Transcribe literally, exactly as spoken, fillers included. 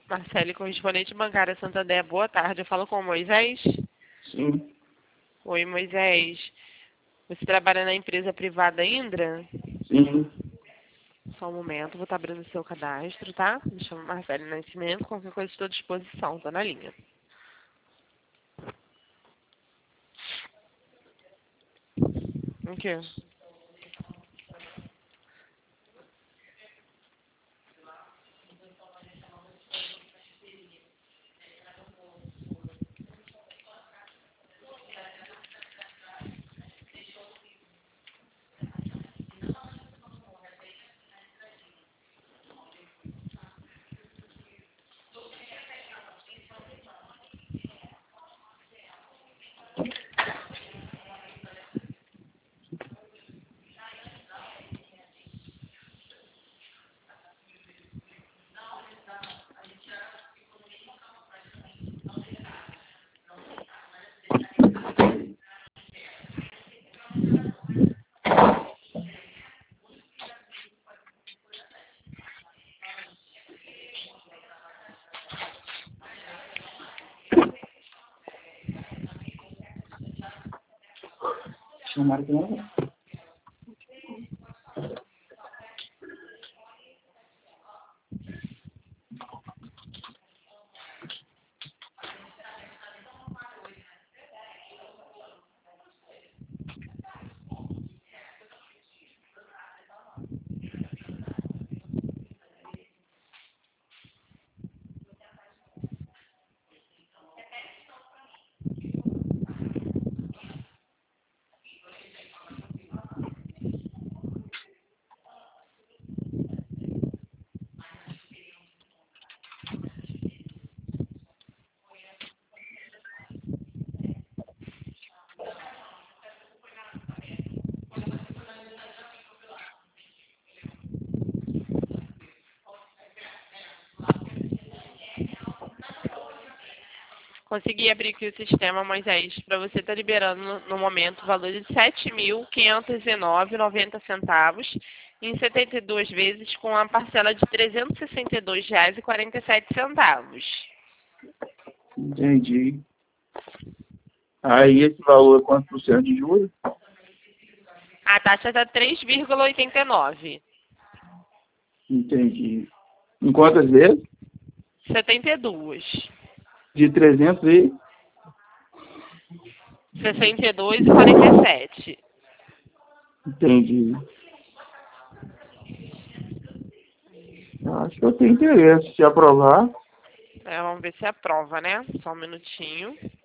Marcele, correspondente bancária Santander, boa tarde. Eu falo com o Moisés. Sim. Oi, Moisés. Você trabalha na empresa privada Indra? Sim. Só um momento, vou estar abrindo o seu cadastro, tá? Me chamo Marcele Nascimento, qualquer coisa estou à disposição, tô na linha. O quê? Chamaram que não. Consegui abrir aqui o sistema, Moisés, para você estar liberando no, no momento o valor de sete mil quinhentos e nove reais e noventa centavos em setenta e duas vezes com a parcela de trezentos e sessenta e dois reais e quarenta e sete centavos. Entendi. Aí esse valor é quanto por cento de juros? A taxa está três vírgula oitenta e nove. Entendi. Em quantas vezes? setenta e duas. De trezentos e... sessenta e dois e quarenta e sete. Entendi. Acho que eu tenho interesse. Se aprovar. É, vamos ver se aprova, né? Só um minutinho.